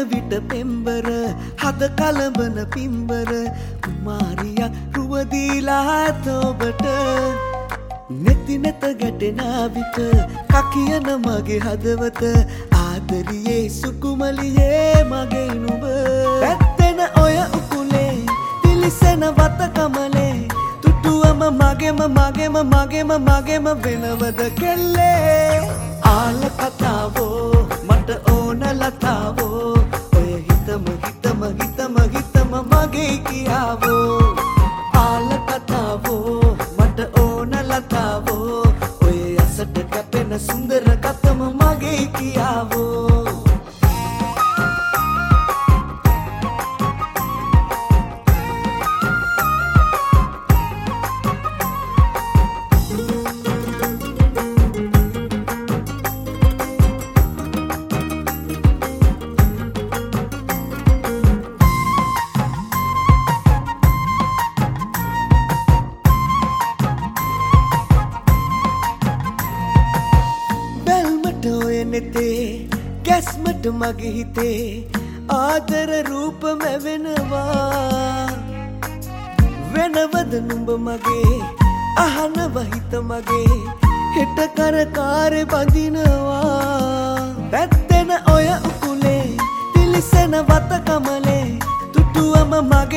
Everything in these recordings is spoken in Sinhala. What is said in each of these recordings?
විට පෙම්බර හද කලඹන පිම්බර කුමාරියා රුව දීලා ඇත ඔබට නෙති නෙත ගැටෙන විට කකියන මගේ හදවත ආදරියේ සුකුමලියේ මගේ නුඹ පැත්තෙන ඔය උකුලේ තිලිසෙන වත කමලේ තුටුවම මගේම වෙනවද කෙල්ලේ ආල කතාවෝ මට ඕන ලතාවෝ ඔය හිතම මගේ කියාවෝ ආල කතාවෝ මට ඕන ලතාවෝ ඔය අසට කැපෙන සුන්දර කතම මගේ කියාවෝ ගැස්මට මගේ හිතේ ආදර රූප මැවෙනවා වෙනවද නුඹ මගේ අහනව හිත මගේ හෙට කරකාරේ බඳිනවා පැත්තෙන ඔය උකුලේ තිලිසෙන වත කමලේ තුටුවම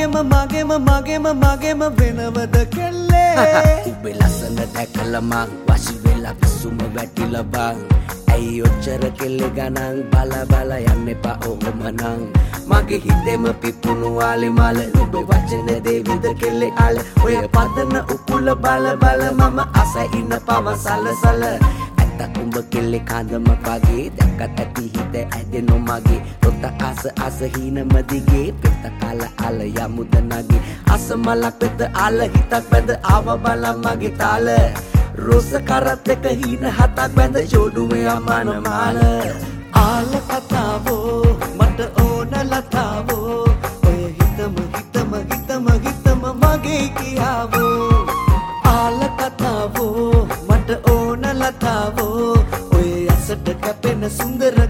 මගේම වෙනවද කෙල්ලේ උඹේ ලස්සන දැකලා මං වශි වෙලා පිසුම වැටිලා බං ඇයි ඔච්චර කෙල්ල ගණන් බල යන්න එපා ඕමනං මගේ හිතෙම පිපුණු ආලේ මල ඔබේ වචන දෙවිද කෙල්ලේ ආල ඔය පදන උකුල බල මම අස ඉන්න පවසලසල ඇත්ත උඹ කෙල්ලේ කඳම වගේ දැක්කත් ඇති හිත ඇදෙනු මගේ පොත අස හිනම දිගේ පෙත අල යමුද නගේ අස මලක් පෙත අල හිතක් බැඳ ආව බල මගේ තාල රෝස කරත් එක හින හතක් බැඳ ජෝඩුවේ අමන මාල ආල කතාවෝ මට ඕන ලතාවෝ ඔය හිතම මගේ කියාවෝ ආල කතාවෝ මට ඕන ලතාවෝ ඔය අසට කැපෙන සුන්දර